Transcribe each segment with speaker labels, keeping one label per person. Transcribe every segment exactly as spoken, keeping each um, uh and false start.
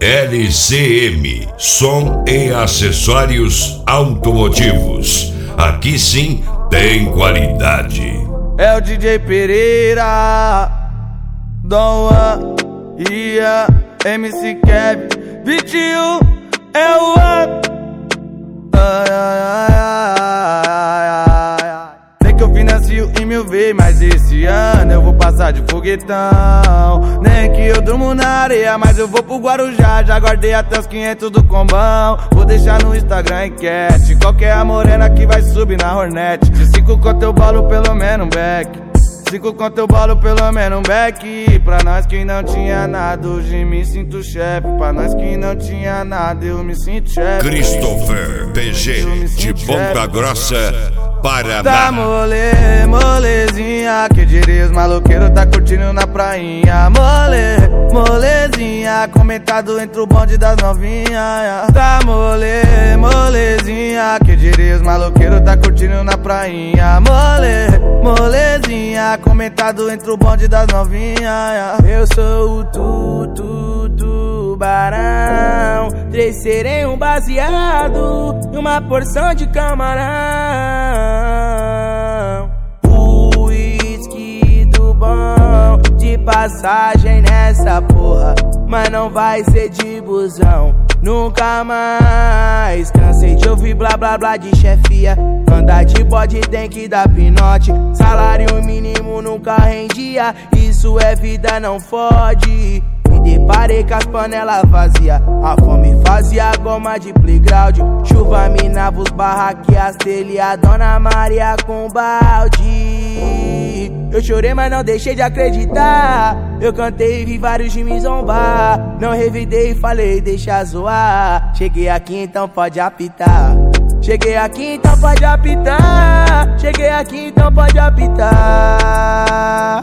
Speaker 1: L C M, som e acessórios automotivos. Aqui sim tem qualidade.
Speaker 2: É o D J Pereira, Dom Juan, Ia, M C Kevin, vinte e um é o ano. Ai, ai, ai, ai, ai, ai. Sei que eu financio em mil vezes, mas esse ano eu vou passar de foguetão. Nem que eu durmo na areia, mas eu vou pro Guarujá. Já guardei até os quinhentos do combão. Vou deixar no Instagram enquete. Qualquer a morena que vai subir na Hornet. De cinco conto eu bolo pelo menos um back. Cinco conto eu bolo pelo menos um back. Pra nós que não tinha nada, hoje me sinto chefe. Pra nós que não tinha nada, eu me sinto chefe.
Speaker 1: Christopher P G de Ponta Grossa, Paraná.
Speaker 2: Tá mole, molezinha, que diria os maloqueiros tá curtindo na prainha. Mole, molezinha, comentado entre o bonde das novinhas. Tá mole, molezinha, que diria os maloqueiros tá curtindo na prainha. Mole, molezinha, comentado entre o bonde das novinhas.
Speaker 3: Eu sou o tu, tu, tubarão. Três sereios baseado e uma porção de camarão. Uísque do bom, de passagem nessa porra, mas não vai ser de busão. Nunca mais cansei de ouvir blá blá blá de chefia. Andar de bode tem que dar pinote. Salário mínimo nunca rendia. Isso é vida, não fode. Me deparei com as panelas vazias. A fome fazia goma de playground. Chuva minava os barraques, as telhas, a Dona Maria com balde. Eu chorei, mas não deixei de acreditar. Eu cantei e vi vários de me zombar. Não revidei e falei, deixa zoar. Cheguei aqui, então pode apitar. Cheguei aqui, então pode apitar. Cheguei aqui, então pode apitar.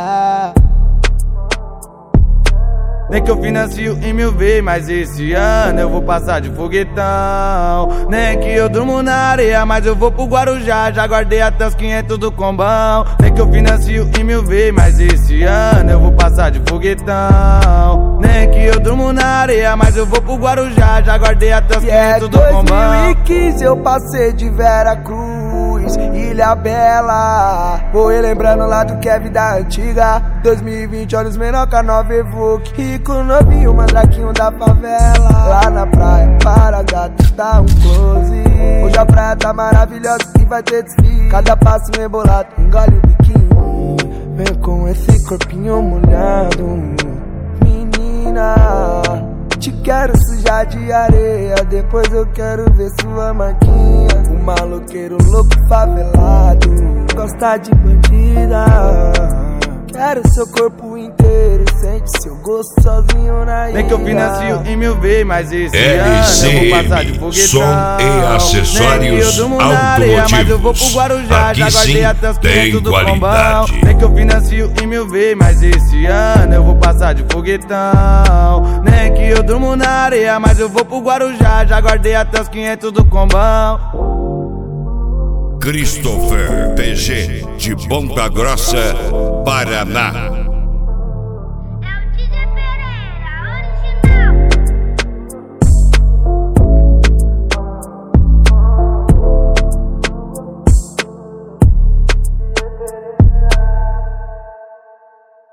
Speaker 2: Nem que eu financio em mil vezes, mas esse ano eu vou passar de foguetão. Nem que eu durmo na areia, mas eu vou pro Guarujá. Já guardei até os quinhentos do combão. Nem que eu financio em mil vezes, mas esse ano eu vou passar de foguetão. Nem que eu durmo na areia, mas eu vou pro Guarujá. Já guardei até os quinhentos do combão.
Speaker 3: dois mil e quinze eu passei de Vera Cruz, Ilha Bela. Vou relembrando lá do Kevin da antiga. dois mil e vinte, olha os menor com a nova Evoque. Rico novinho, mandraquinho da favela. Lá na praia, para gato, dá um close. Hoje a praia tá maravilhosa e vai ter desfile. Cada passo embolado, engole o biquinho. Vem com esse corpinho molhado. Menina, te quero sujar de areia. Depois eu quero ver sua marquinha. Um maloqueiro louco favelado, gosta de bandida. Quero seu corpo inteiro, sente seu gosto sozinho na ilha.
Speaker 2: Nem que eu financio em mil vezes, mas esse
Speaker 1: L C M,
Speaker 2: ano eu vou passar de foguetão.
Speaker 1: som e acessórios
Speaker 2: Nem que eu durmo na areia, mas eu vou pro Guarujá.
Speaker 1: Aqui
Speaker 2: já guardei
Speaker 1: sim
Speaker 2: até os
Speaker 1: tem
Speaker 2: quinhentos do
Speaker 1: qualidade.
Speaker 2: combão. Nem que eu financio em mil vezes, mas esse ano eu vou passar de foguetão. Nem que eu durmo na areia, mas eu vou pro Guarujá. Já guardei até os quinhentos do combão.
Speaker 1: Christopher P G de Ponta Grossa, Paraná.